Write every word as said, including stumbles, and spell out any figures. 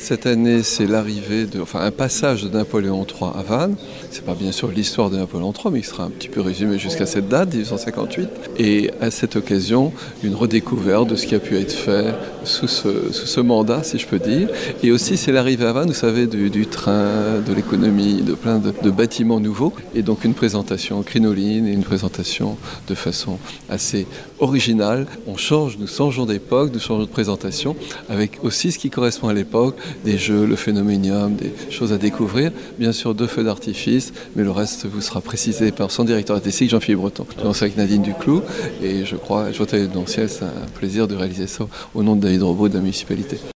Cette année, c'est l'arrivée, de, enfin un passage de Napoléon trois à Vannes. C'est pas bien sûr l'histoire de Napoléon trois, mais il sera un petit peu résumé jusqu'à cette date, dix-huit cent cinquante-huit. Et à cette occasion, une redécouverte de ce qui a pu être fait sous ce, sous ce mandat, si je peux dire. Et aussi, c'est l'arrivée à Vannes, vous savez, du, du train, de l'économie, de plein de, de bâtiments nouveaux. Et donc une présentation crinoline et une présentation de façon assez originale. On change, nous changeons d'époque, nous changeons de présentation, avec aussi ce qui correspond à l'époque, des jeux, le phénoménium, des choses à découvrir. Bien sûr, deux feux d'artifice, mais le reste vous sera précisé par son directeur artistique, Jean-Philippe Breton. Je lance avec Nadine Duclou, et je crois, je vois c'est un plaisir de réaliser ça au nom de David Robot de la municipalité.